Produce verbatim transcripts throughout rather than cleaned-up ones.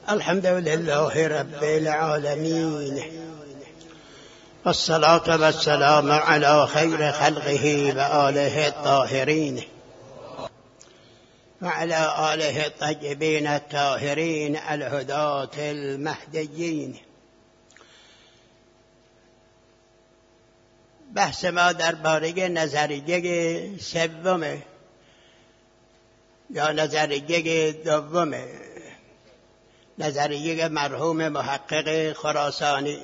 الحمد لله رب العالمين، والصلاة والسلام على خير خلقه وآله الطاهرين وعلى آله الطيبين الطاهرين الهداة المهديين. بحث ما درباره نظریه سوم یا نظریه دوم، نظریه مرحوم محقق خراسانی.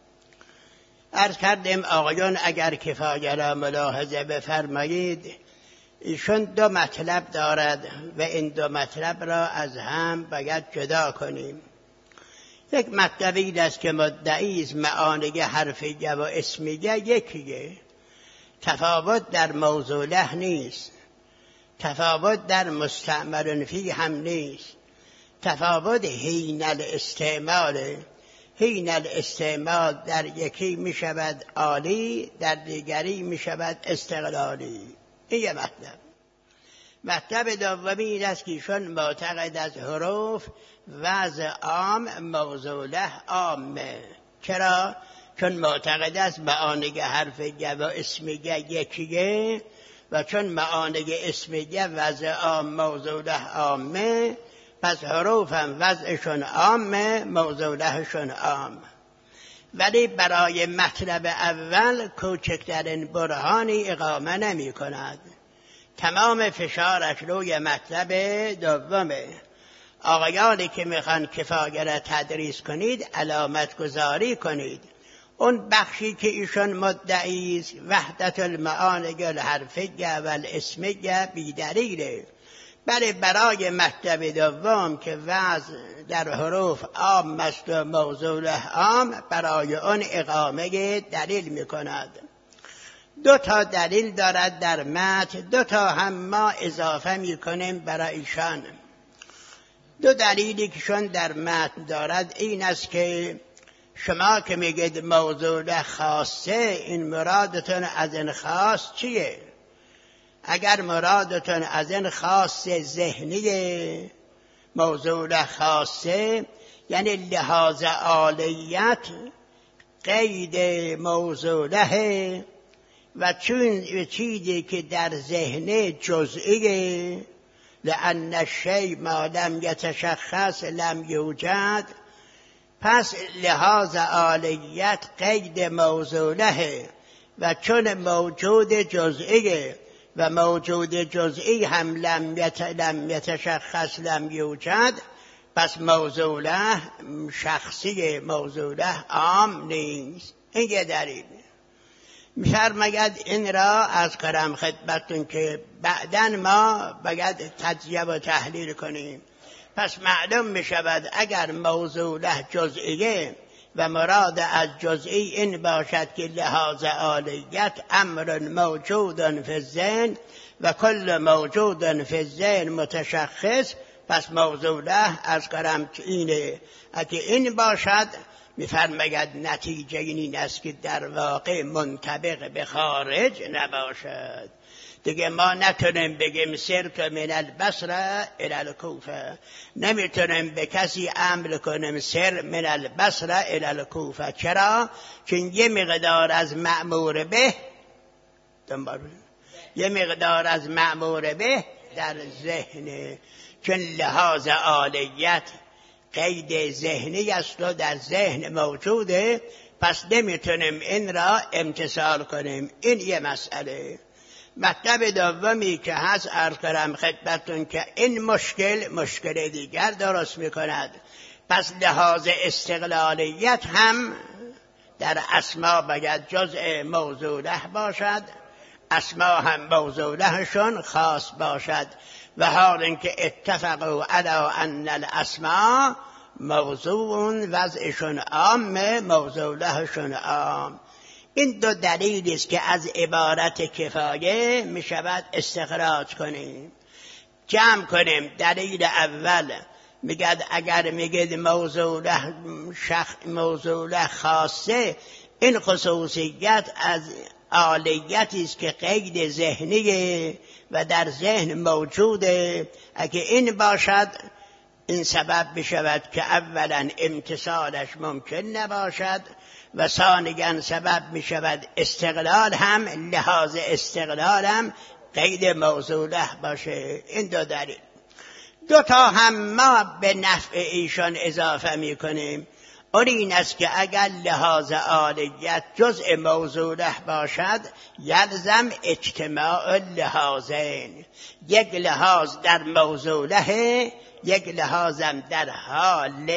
عرض کردیم آقایان اگر کفایت را ملاحظه بفرمایید، ایشون دو مطلب دارد و این دو مطلب را از هم باید جدا کنیم. یک مطلبی است که مدعی است معانی حرفیه و اسمیه یکیه، تفاوت در موضوع له نیست، تفاوت در مستعمل فی هم نیست، تفاوت حین الاستعمال. حین الاستعمال در یکی می شود عالی، در دیگری می شود استقلالی. این یه مطلب. مطلب دومی این است که ایشون معتقد از حروف وضع عام موضوع له عامه. چرا؟ چون معتقد است معانی حرفیه و اسمیه یکیه و چون معانی اسمیه وضع عام موضوع له عامه، پس حروف هم وضعشون عامه موضوع لهشون عام. ولی برای مطلب اول کوچکترین برهانی اقامه نمی کند. تمام فشارش روی مطلب دومه. آقایانی که میخوان کفایه را تدریس کنید علامت گذاری کنید. اون بخشی که ایشون مدعی است وحدت المعانی الحرفیه و الاسمیه بی‌دلیله. بله برای مطلب دوم که وضع در حروف عام است و موضوع له عام، برای اون اقامه دلیل میکند. دو تا دلیل دارد در متن، دو تا هم ما اضافه میکنیم برای ایشان. دو دلیلی که شون در متن دارد این است که شما که میگید موضوع له خاصه، این مرادتون از این خاص چیه؟ اگر مرادتون از این خاص ذهنی موضوع له خاصه، یعنی لحاظ عالیت قید موضوع له و چون چیزی که در ذهن جزئیه، لأن الشیء ما لم یتشخص لم یوجد، پس لحاظ عالیت قید موضوع له و چون موجود جزئیه و موجود جزئی هم لم, یت... لم یتشخص لم یوجد، پس موضوع له شخصی موضوع له عام نیست. این یه دلیل. می‌فرماید این را از کرم خدمتتون که بعداً ما باید تجزیه و تحلیل کنیم. پس معلوم می‌شود اگر موضوع له جزئیه و مراد از جزئی این باشد که لحاظ عالیت امر موجود فی الذهن و کل موجود فی الذهن متشخص، پس موضوع له از کرم اینه. اگه این باشد میفرماید نتیجه این است که در واقع منطبق به خارج نباشد. دیگه ما نتونیم بگیم سرت من البصره الی الکوفه، نمیتونیم به کسی امر کنیم سر من البصره الی الکوفه. چرا؟ چون یه مقدار از مأمور به دنبال یه مقدار از مأمور به در ذهن، چون لحاظ عالیت قید ذهنی است و در ذهن موجوده، پس نمیتونیم این را امتثال کنیم. این یه مسئله. مطلب دومی که هست عرض کردم خدمتتون که این مشکل مشکل دیگر درست میکند. پس لحاظ استقلالیت هم در اسما باید جزء موضوع له باشد، اسما هم موضوع لهشون خاص باشد، و حال اینکه اتفقوا علی ان الاسماء موضوع وضعشون عام موضوع لهشون عام. این دو دلیلی است که از عبارت کفایه می شود استخراج کنیم. جمع کنیم. دلیل اول میگد اگر میگید موضوع له شخ موضوع له خاصه، این خصوصیت از عالیتی است که قید ذهنیه و در ذهن موجوده. اگه این باشد این سبب بشود که اولا امتصالش ممکن نباشد و ثانیاً سبب میشود استقلال هم لحاظ استقلال هم قید موضوعه باشه. این دو دلیل. دو تا هم ما به نفع ایشان اضافه میکنیم. اون این است که اگر لحاظ آلیت جزء موضوعه باشد یلزم اجتماع لحاظین، یک لحاظ در موضوعه یک لحاظم در حال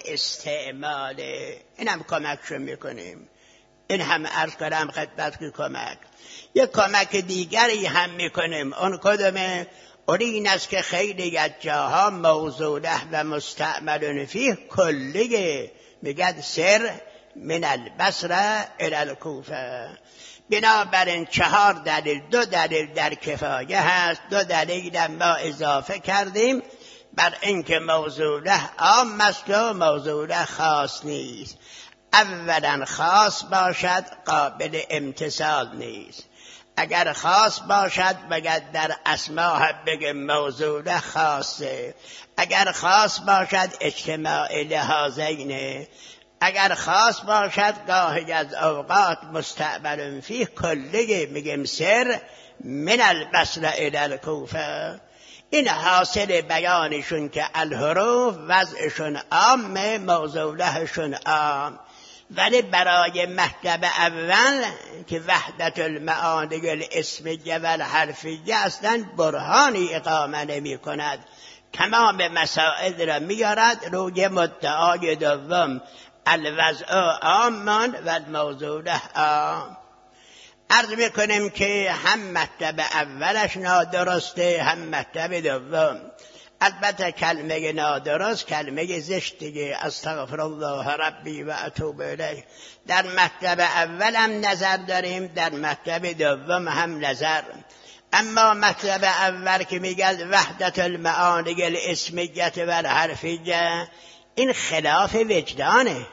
استعمال. این هم کمکشون میکنیم. این هم عرض کنم خدمت که کمک. یک کمک دیگری هم میکنیم. اون کدومه؟ اون این است که خیلی از جاها موضوعه و مستعمل فیه کلیه. میگد سر من البصره الی الکوفه. بنابراین چهار دلیل، دو دلیل در کفایه هست، دو دلیل ما اضافه کردیم بر اینکه موضوعه عام است و موضوعه خاص نیست. اولا خاص باشد قابل امتثال نیست. اگر خاص باشد بگد در اسماء بگه موضوعه خاصه. اگر خاص باشد اجتماع لحاظینه. اگر خاص باشد گاهی از اوقات مستعمل فیه کلیه. میگیم سر من البصره الی الکوفه. این حاصل بیانشون که الحروف وضعشون عام، موضوعهشون عام، ولی برای مکتب اول که وحدت المعانی الاسمیه و الحرفیه اصلا برهانی اقامه نمی کند. تمام مسائل را میارد روی مدعای دوم الوضع عام و الموضوعه عام. عرض میکنیم که هم مطلب اولش نادرسته هم مطلب دوم. البته کلمه نادرست کلمه زشتیه، استغفر الله ربی و اتوب الیه. در مطلب اول هم نظر داریم، در مطلب دوم هم نظر. اما مطلب اول که میگه وحدت المعانی الاسمیه و الحرفیه، این خلاف وجدانه.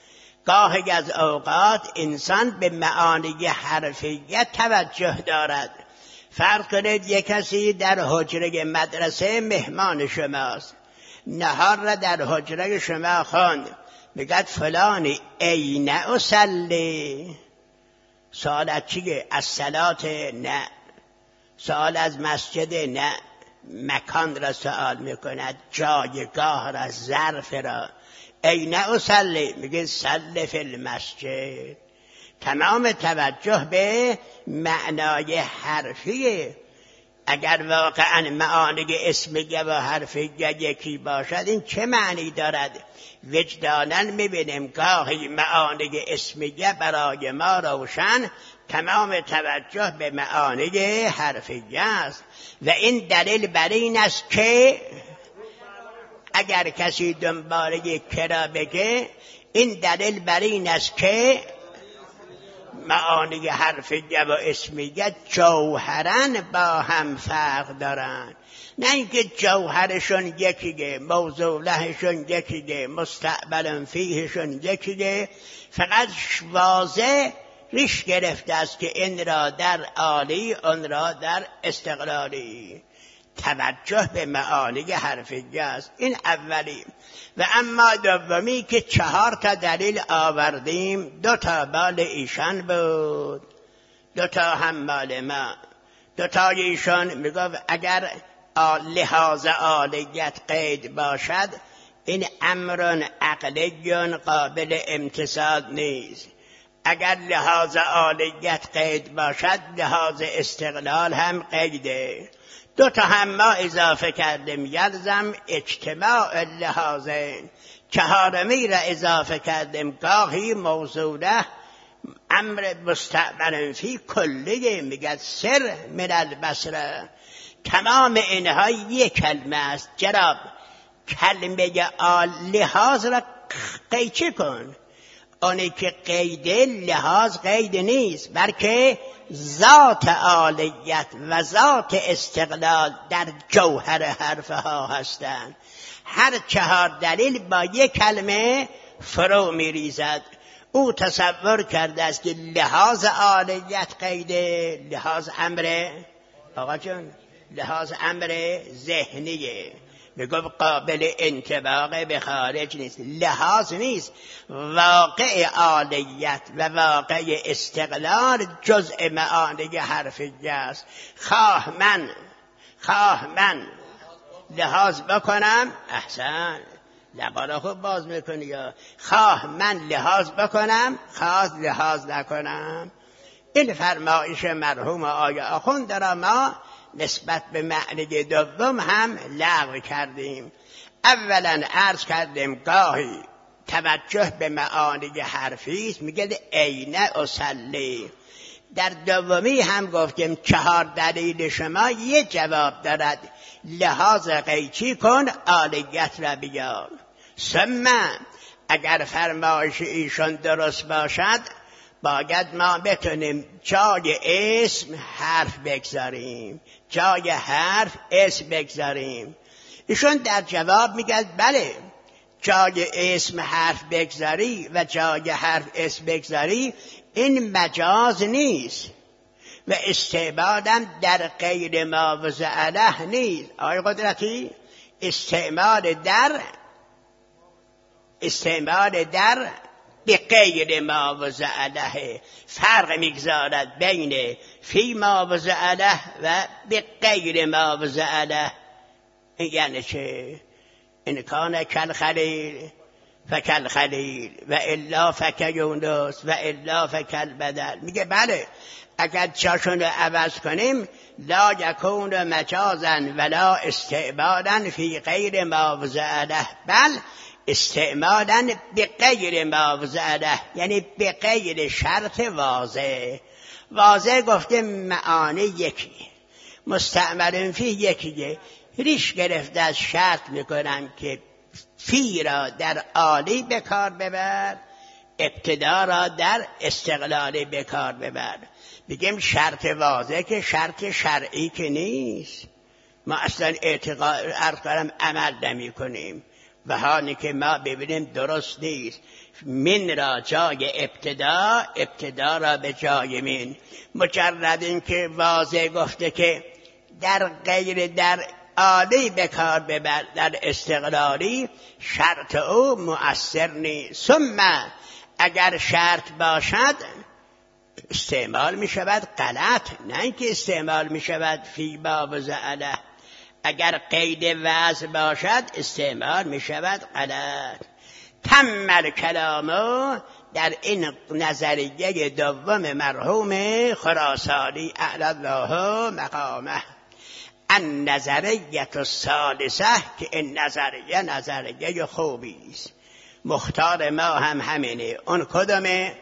گاهی از اوقات انسان به معانی حرفیت توجه دارد. فرض کنید یک کسی در حجره مدرسه مهمان شماست، نهار را در حجره شما خواند، میگد فلانی این اصلی. سوال از چیه؟ از صلات؟ نه. سوال از مسجد؟ نه. مکان را سوال میکند، جایگاه را، ظرف را. این اصلی، میگه صلی فی المسجد. تمام توجه به معنای حرفیه. اگر واقعا معانی اسمیه و حرفیه یکی باشد این چه معنی دارد؟ وجداناً میبینیم گاهی معانی اسمیه برای ما روشن، تمام توجه به معانی حرفیه است. و این دلیل بر این است که اگر کسی دنبال یک کرا بگه، این دلیل بر این است که معانی حرفیه و اسمیه جوهراً با هم فرق دارن. نه اینکه جوهرشون یکیه، موضوعهشون یکیه، مستقبل فیهشون یکیه، فقط واضح ریش گرفته است که این را در عالی اون را در استقلالی. توجه به معانی حرفیه است. این اولی. و اما دومی که چهار تا دلیل آوردیم، دو تا مال ایشان بود، دو تا هم مال ما. دو تا ایشان میگفت اگر لحاظ عالیت قید باشد این امر عقلی قابل امتصال نیست. اگر لحاظ عالیت قید باشد لحاظ استقلال هم قیده. دو تا هم ما اضافه کردیم، یلزم اجتماع لحاظین. چهارمی را اضافه کردیم، گاهی موضوعه امر مستعمل فی کلیه، میگه سر من البصره. تمام اینها یک کلمه است. جناب کلمه لحاظ را قیچه کن. اونی که قیده لحاظ قید نیست، بلکه ذات عالیت و ذات استقلال در جوهر حرفها هستند. هر چهار دلیل با یک کلمه فرو می ریزد. او تصور کرده است که لحاظ عالیت قیده، لحاظ امر آقا جان لحاظ امر ذهنیه. میگفت قابل انطباق به خارج نیست، لحاظ نیست. واقع عالیت و واقع استقلال جزء معانی حرفیه است. خواه من خواه من لحاظ بکنم، احسن لبا را خوب باز میکنی، یا خواه من لحاظ بکنم خواه لحاظ نکنم. این فرمایش مرحوم آقا آخوند را ما نسبت به معنی دوم هم لغو کردیم. اولا عرض کردیم گاهی توجه به معانی حرفی است، میگه عین اصلی. در دومی هم گفتیم چهار دلیل شما یه جواب دارد، لحاظ قیچی کن عالیت را بیار. ثم اگر فرمایش ایشان درست باشد باید ما بتونیم جای اسم حرف بگذاریم، جای حرف اسم بگذاریم. ایشون در جواب میگه بله، جای اسم حرف بگذاری و جای حرف اسم بگذاری این مجاز نیست و استعمالم در غیر ما وضع له نیست. آقای قدرتی، استعمال در استعمال در به غیر ما وضع له فرق میگذارد بین فی ما وضع له و به غیر ما وضع له. یعنی چه؟ ان کان کل خلیل فکل خلیل و الا فک یونس و الا فکل بدل. میگه بله، اگر جاشون رو عوض کنیم لا یکون مجازا ولا استعمالا فی غیر ما وضع له بل استعمالا به غیر ما وضع له، یعنی به غیر شرط واضح. واضح گفته معانی یکی، مستعمل فی یکیه. ریش گرفته از شرط میکنم که فی را در عالی به کار ببر، ابتدا را در استقلالی به کار ببر. بگیم شرط واضح که شرط شرعی که نیست، ما اصلا اعتقاد ارقام عمل نمی کنیم و حالی که ما ببینیم درست نیست. من را جای ابتدا، ابتدا را به جای من. مجرد این که واضح گفته که در غیر در عالی به کار ببر، در استقلالی، شرط او مؤثر نیست. ثم اگر شرط باشد استعمال می شود غلط، نه اینکه استعمال می شود فی ما وضع له. اگر قید وضع باشد استعمال می شود غلط. تم الکلامو در این نظریه دوم مرحوم خراسانی اعلی الله مقامه. ان نظریه الثالثه، که این نظریه نظریه خوبی است، مختار ما هم همینه. اون کدومه؟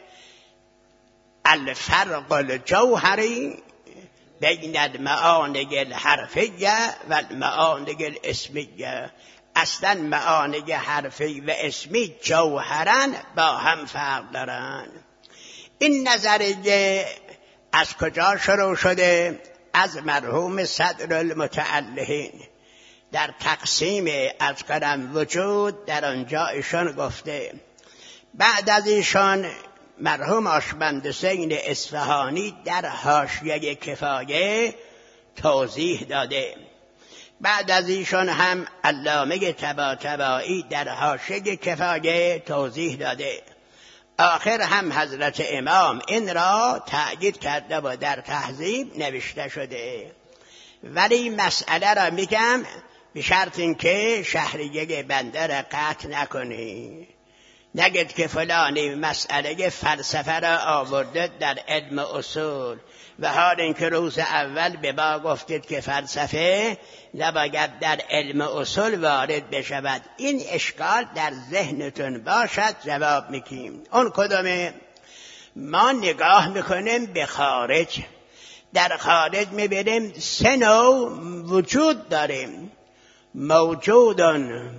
الفرق الجوهری بین المعانی الحرفیه و المعانی الاسمیه. اصلا معانی حرفی و اسمی جوهرن با هم فرق دارن. این نظریه از کجا شروع شده؟ از مرحوم صدر المتعلهین. در تقسیم از قدم وجود در آنجا ایشان گفته، بعد از ایشان مرحوم آشبند حسین اصفهانی در حاشیه کفایه توضیح داده. بعد از ایشان هم علامه طباطبایی در حاشیه کفایه توضیح داده. آخر هم حضرت امام این را تأکید کرده و در تهذیب نوشته شده. ولی مسئله را میگم به شرط اینکه شهریه بنده را قطع نکنی. نگید که فلانی مسئله فلسفه را آورده در علم اصول و حال اینکه روز اول به ما گفتید که فلسفه نباید در علم اصول وارد بشود. این اشکال در ذهنتون باشد جواب میگیم. اون کدومه؟ ما نگاه میکنیم به خارج. در خارج میبینیم سه نوع وجود داریم. موجودون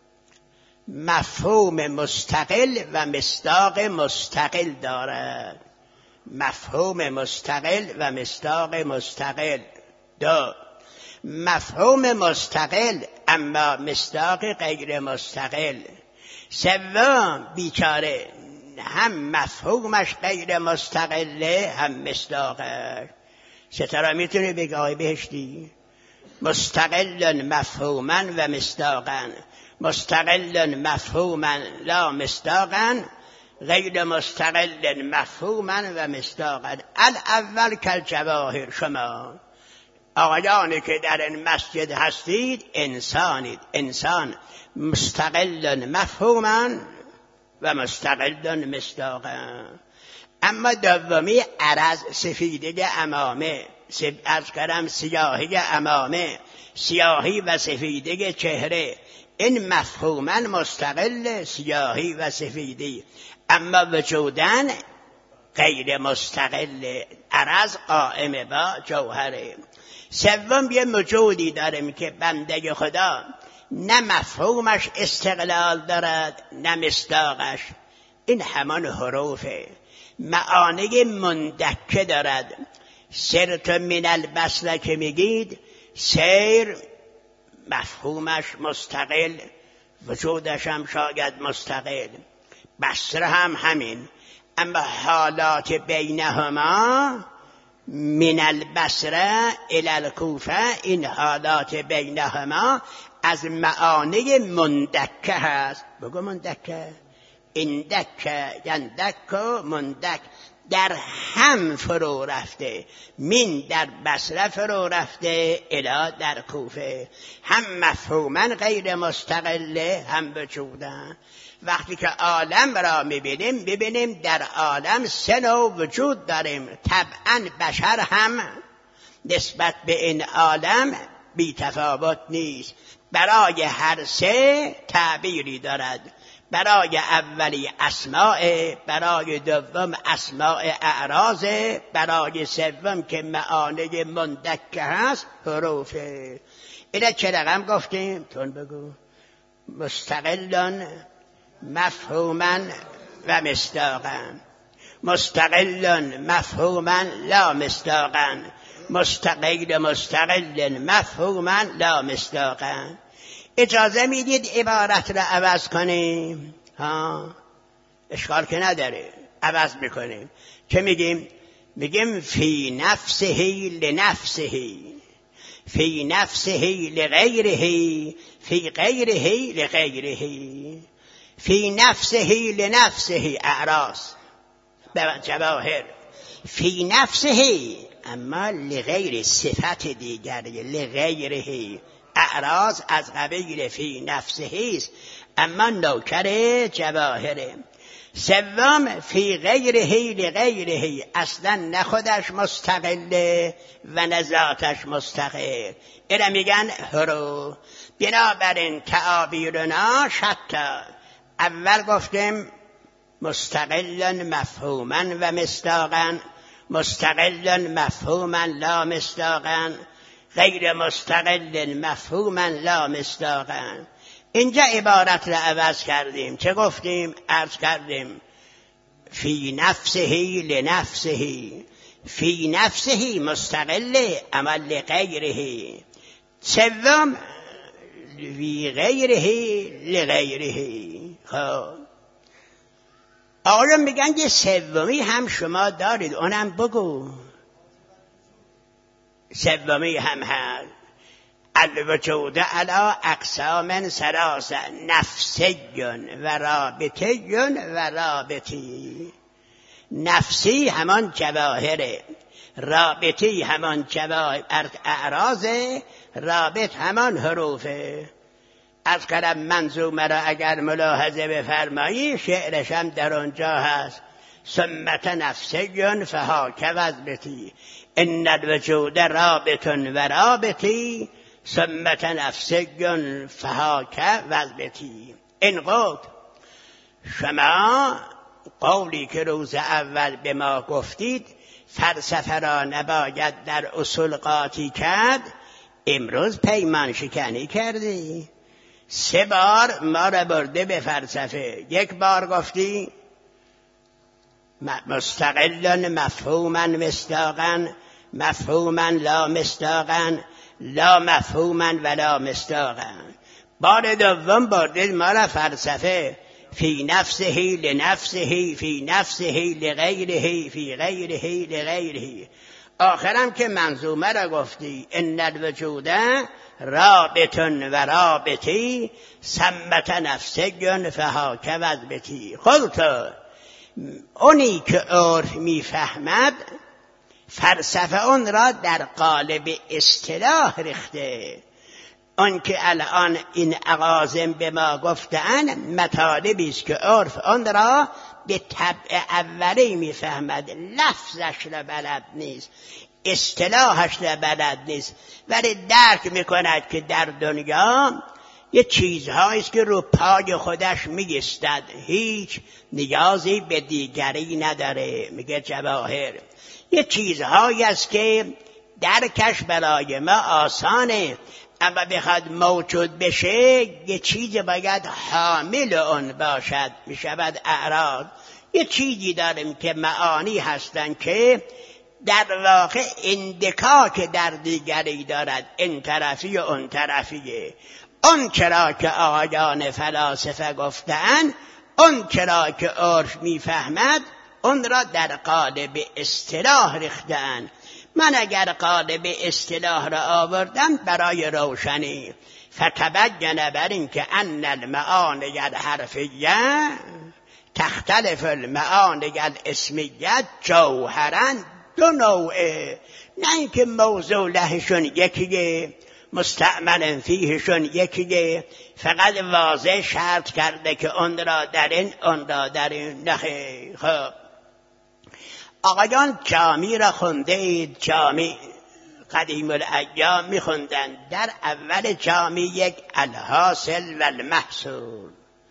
مفهوم مستقل و مصداق مستقل دارد. مفهوم مستقل و مصداق مستقل. دو، مفهوم مستقل اما مصداق غیر مستقل. سوم، بیچاره هم مفهومش غیر مستقله هم مصداقش. ستاره میتونه بگه آی بهشتی مستقل مفهوما و مصداقا، مستقل مفهوما لا مصداقا، غیر مستقل مفهوما و مصداقا. الاول کالجواهر. شما آقایانی که در این مسجد هستید انسانید، انسان مستقل مفهوما و مستقل مصداقا. اما دومی عرض، سفیدی امامه، از کردم سیاهی امامه، سیاهی و سفیدی چهره، این مفهوما مستقل سیاهی و سفیدی، اما وجودن غیر مستقل. عرض قائم با جوهره. سوم یه موجودی داریم که بنده خدا نه مفهومش استقلال دارد نه مصداقش، این همان حروفه، معانی مندکه دارد. سرت من البصره که میگید، سیر مفهومش مستقل، وجودش هم شاید مستقل، بصره هم همین، اما حالات بینهما من البصره الی الکوفه، این حالات بینهما از معانی مندکه هست. بگو مندکه، اندکه، یندک و مندک، در هم فرو رفته. من در بصره فرو رفته، الی در کوفه، هم مفهوما غیر مستقله، هم وجودن. وقتی که عالم را میبینیم، ببینیم در عالم سه نوع وجود داریم. طبعا بشر هم نسبت به این عالم بی تفاوت نیست، برای هر سه تعبیری دارد. برای اولی اسماء، برای دوم اسماء اعراض، برای سوم که معانی مندکه هست حروفه. اینا چه رقم گفتیم؟ تون بگو. مستقلن مفهوما و مصداقا، مستقلن مفهوما لا مصداقا، مستقل مستقل مفهوما لا مصداقا. اجازه میدید عبارت را عوض کنیم؟ ها، اشکال که نداره، عوض میکنیم. چه میگیم؟ میگیم فی نفسه لنفسه، فی نفسه لغیره، فی غیره لغیره، فی نفسه لنفسه اعراض جواهر، فی نفسه اما لغیر صفت دیگری، لغیره اعراض از قبیل فی نفسه است، اما نوکر جواهره. سوم فی غیره لغیره، اصلا نه خودش مستقله و نه ذاتش مستقل، اینا میگن حروف. بنابراین تعابیرنا شتا. اول گفتیم مستقل مفهوما و مصداقا، مستقل مفهوما لا مصداقا، غیر مستقل مفهوما لا مصداقا. اینجا عبارت را عوض کردیم. چه گفتیم؟ عرض کردیم فی نفسه لنفسه، فی نفسه مستقل اما لغیره. سوم فی غیره لغیره. خب آقایان میگن یه سومی هم شما دارید، اونم بگو. سومی هم هست الوجود علی اقسام ثلاثه، نفسی و رابطی و رابطی. نفسی همان جواهره، رابطی همان جواهر اعراضه، رابط همان حروفه. از کلم منظومه را اگر ملاحظه بفرمایی، شعرش هم در اونجا هست. سمت نفسی فهاک وضبتی، ان الوجود رابط و رابطی، سمت نفسی فهاک وضبتی. این قول شما قولی که روز اول به ما گفتید فلسفه را نباید در اصول قاطی کرد، امروز پیمان شکنی کردی. سه بار ما را برده به فلسفه. یک بار گفتی مستقل مفهوما مصداقا، مفهوما لا مصداقا، لا مفهوما ولا مصداقا. بار دوم برده ما را فلسفه، فی نفسه لنفسه، فی نفسه لغیره، فی غیره لغیره. آخرم که منظومه را گفتی ان الوجود رابطن و رابطی سمت نفسگن فهاک وضبتی. خودتو اونی که عرف میفهمد فلسفه اون را در قالب اصطلاح ریخته. اون که الان این اغاظم به ما گفتن مطالبی است که عرف اون را به طبع اولی میفهمد، لفظش را بلد نیست، اصطلاحش را بلد نیست، ولی درک میکند که در دنیا یه چیزهایی است که رو پای خودش میگستد، هیچ نیازی به دیگری نداره. میگه جواهر یه چیزهایی است که درکش برای ما آسانه، اما بخواد موجود بشه یه چیز باید حامل اون باشد، میشود اعراض. یه چیزی داریم که معانی هستن که در واقع اندکاک در دیگری دارد، این طرفی و اون طرفیه. اون چرا که آقایان فلاسفه گفتن، اون چرا که عرف میفهمد، اون را در قالب اصطلاح ریختن. من اگر قالب اصطلاح را آوردم برای روشنی، فتبین بر این که ان المعانی الحرفیه تختلف المعانی الاسمیه جوهرا دو نوعه. نه اینکه موضوع لهشون یکیه، مستعمل فیهشون یکیه، فقط واضح شرط کرده که اون را در این اون را در این. نخیر. خب آقایان جامی را خونده اید، جامی قدیم الایام می خوندن. در اول جامی یک الحاصل و المحصول،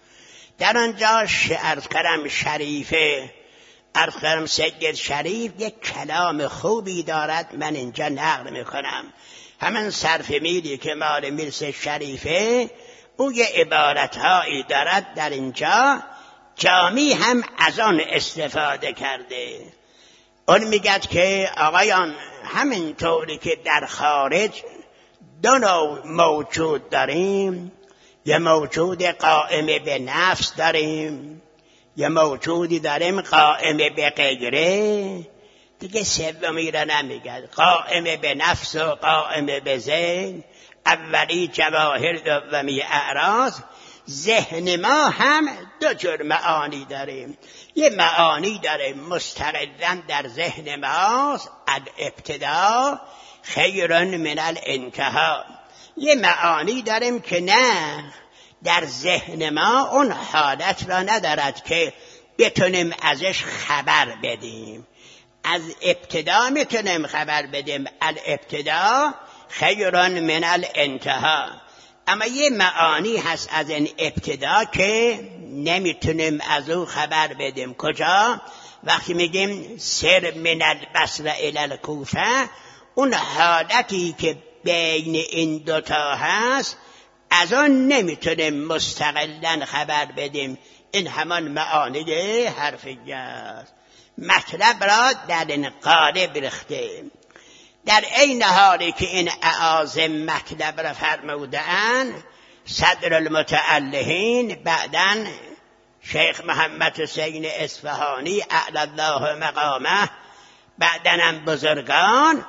در آنجا عرض کرم شریفه عرض کرم سید شریف یک کلام خوبی دارد، من اینجا نقل می کنم. همین صرف میلی که مال میرس شریفه، او یه عبارتهایی دارد در اینجا، جامی هم از آن استفاده کرده. اون میگد که آقایان همین طوری که در خارج دو نوع موجود داریم، یه موجود قائم به نفس داریم، یه موجودی داریم قائم به غیره، دیگه سومی را نمیگد. قائم به نفس و قائم به ذهن، اولی جواهر دومی اعراض. ذهن ما هم دو جور معانی داریم. یه معانی داره مستقلاً در ذهن ماست، الابتدا خیر من الانتها. یه معانی داریم که نه، در ذهن ما اون حالت را ندارد که بتونیم ازش خبر بدیم. از ابتدا میتونیم خبر بدیم، الابتدا خیر من الانتها. اما یه معانی هست از این ابتدا که نمیتونیم از او خبر بدیم. کجا؟ وقتی میگیم سر من البصره الی الکوفه، اون حالتی که بین این دوتا هست از آن نمیتونیم مستقلاً خبر بدیم. این همان معانی حرفیه است. مطلب را در این قالب ریخته. در این حالی که این اعاظم مطلب را فرمودن، صدر المتعلهین بعدن شیخ محمد حسین اصفهانی اعلی الله مقامه، بعدنم بزرگان،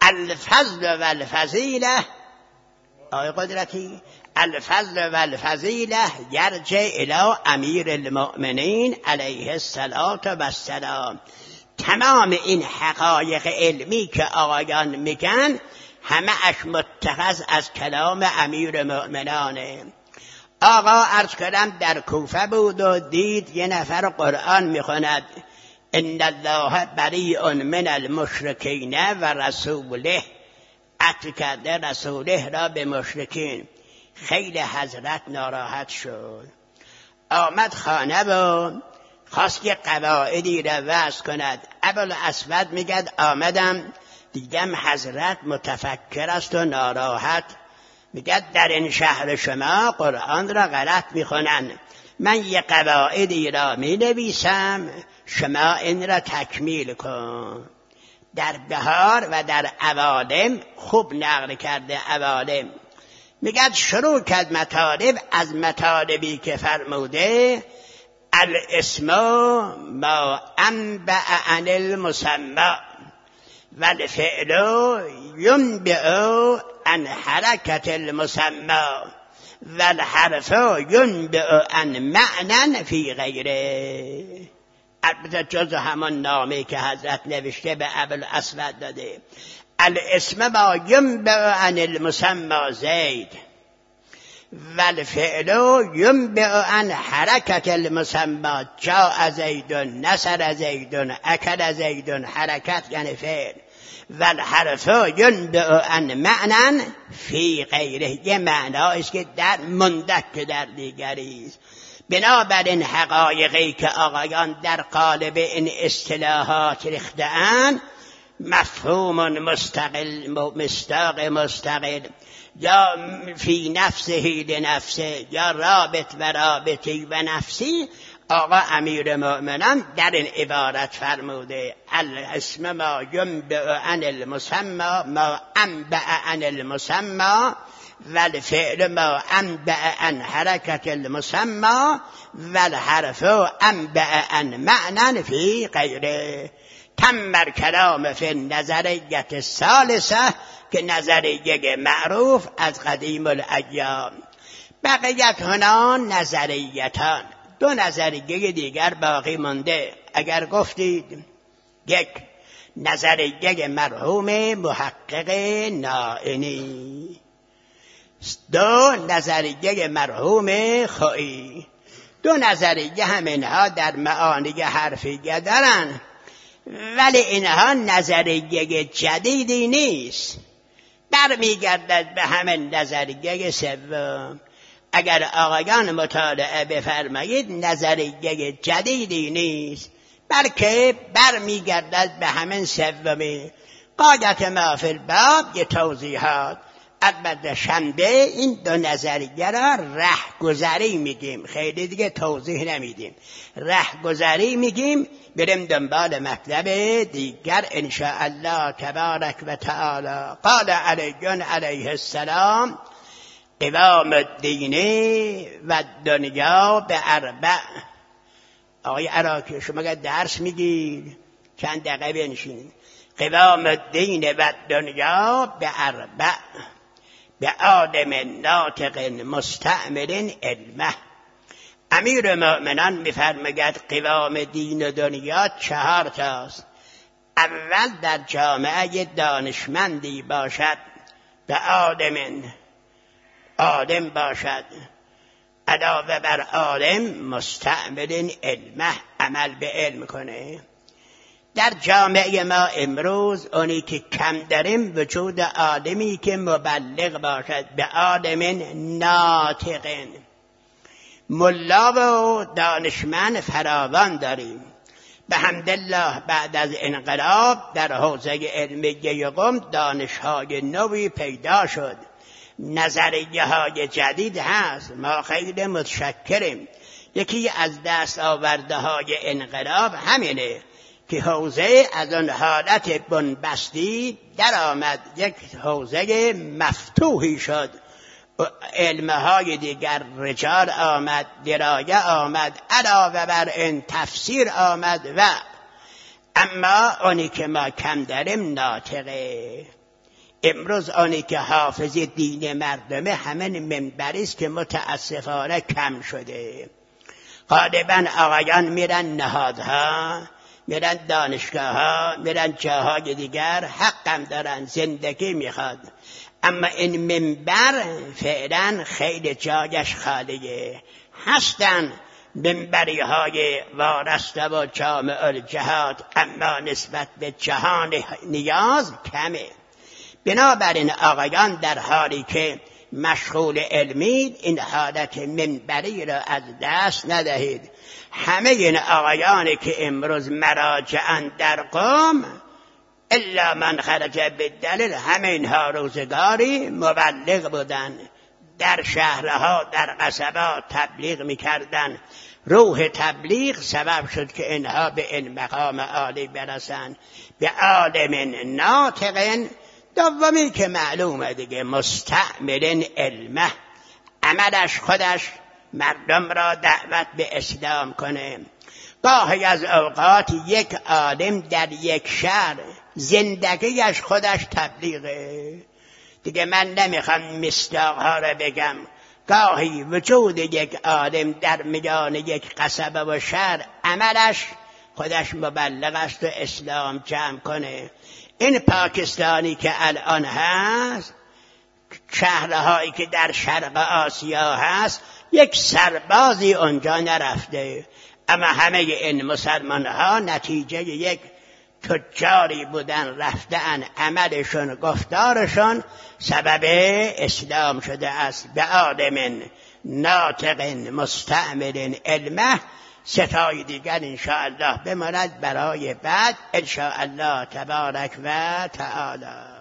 الفضل و الفضیله، آقای قدرتی، الفضل و الفضیله یرجع الی امیر المؤمنین علیه الصلاة و السلام. تمام این حقایق علمی که آقایان میگن همه اش متخذ از کلام امیر مؤمنانه. آقا عرض کردم در کوفه بود و دید یه نفر قرآن میخوند، ان الله بریء من المشرکین و رسوله، عطف کرده رسوله را به مشرکین. خیلی حضرت ناراحت شد، آمد خانه و خواست که قواعدی را وضع کند. ابوالاسود میگد آمدم دیدم حضرت متفکر است و ناراحت، میگد در این شهر شما قرآن را غلط میخونن، من یه قواعدی را مینویسم، شما این را تکمیل کن. در بهار و در عوالم خوب نقل کرده. عوالم میگد شروع کرد مطالب، از مطالبی که فرموده الاسم ما انبع عن المسمى، والفعل ينبئ عن حركة المسمى والحرف ينبئ عن معنى في غیره. البته جز همان نامی که حضرت نوشته به ابوالاسود داده. الاسم ما ينبئ عن المسمى زید والفعل ينبئ عن حركة المسمى. جاء زید، نصر زید، اکل زید. حرکت یعنی فعل. والحرف ينبئ عن معنى فی غیره. یه معنایست که در مندک در دیگری است. بنابراین حقایقی که آقایان در قالب این اصطلاحات ریخته‌اند مفهوم مستقل، مصداق مستقل، یا فی نفسه لنفسه، یا رابط و رابطی و نفسی، آقا امیر مؤمنان در این عبارت فرموده الاسم ما ینبئ عن المسمى ما انبأ عن المسمى والفعل ما انبأ عن حرکت المسمى والحرف انبأ عن معنى فی غیره. تم الکلام فی النظریة الثالثة که نظریه معروف از قدیم الایام. بقیت هنا نظریتان، دو نظریه دیگر باقی مانده. اگر گفتید یک نظریه مرحوم محقق نائینی، دو نظریه مرحوم خویی. دو نظریه هم اینها در معانی حرفیه دارن، ولی اینها نظریه جدیدی نیست، برمیگردد به همین نظریه سوم. اگر آقایان مطالعه بفرمایید نظریه جدیدی نیست، بلکه برمیگردد به همین سومی. قاعدت ما فی الباب یه توضیحات. البته شنبه این دو نظریه را رهگذری میگیم، خیلی دیگه توضیح نمیدیم، رهگذری میگیم، بریم دنبال مطلب دیگر ان شاء الله تبارک و تعالی. قال علی علیه السلام قوام الدین و دنیا به اربع. آقای عراقی شما که درس میگید چند دقیقه بنشینید. قوام الدین و دنیا به اربع به آدم ناطق مستعمل علمه. امیر مؤمنان میفرماید قوام دین و دنیا چهار تاست. اول در جامعه دانشمندی باشد، به آدم آدم باشد، علاوه بر عالم مستعمل علمه، عمل به علم کنه. در جامعه ما امروز اونی که کم داریم وجود آدمی که مبلغ باشد، به آدم ناطق. ملا و دانشمند فراوان داریم به حمدالله. بعد از انقلاب در حوزه علمیه قم دانش‌های نوی پیدا شد، نظریه های جدید هست، ما خیلی متشکریم. یکی از دست آورده های انقلاب همینه که حوزه از آن حالت بنبستی در آمد، یک حوزه مفتوحی شد، علمهای دیگر رجال آمد، درایه آمد، علاوه بر این تفسیر آمد. و اما اونی که ما کم داریم ناطقه. امروز آنی که حافظ دین مردمه همین منبری است که متاسفانه کم شده. غالبا آقایان میرن نهادها، میرن دانشگاهها، میرن جاهای دیگر، حقم دارن، زندگی میخواد، اما این منبر فعلا خیلی جایش خالیه. هستن منبری های وارسته و جامع الجهاد، اما نسبت به جهان نیاز کمه. بنابراین آقایان در حالی که مشغول علمید این حالت منبری را از دست ندهید. همه این آقایانی که امروز مراجعن در قوم الا من خرج بالدلیل، همه اینها روزگاری مبلغ بودن، در شهرها در قصبات تبلیغ میکردن. روح تبلیغ سبب شد که اینها به این مقام عالی برسن، به عالم ناطق. دومی که معلومه دیگه مستعمل علمه، عملش خودش مردم را دعوت به اسلام کنه. گاهی از اوقات یک عالم در یک شهر زندگیش خودش تبلیغه. دیگه من نمیخوام مصداقها رو بگم. گاهی وجود یک عالم در میان یک قصبه و شهر عملش خودش مبلغ است و اسلام جمع کنه. این پاکستانی که الان هست، شهرهایی که در شرق آسیا هست، یک سربازی اونجا نرفته، اما همه این مسلمان ها نتیجه یک تجاری بودن، رفتن، عملشون، گفتارشون سبب اسلام شده است. به آدم ناطق مستعمل علمه. ستای دیگر انشاءالله بماند برای بعد انشاءالله تبارک و تعالی.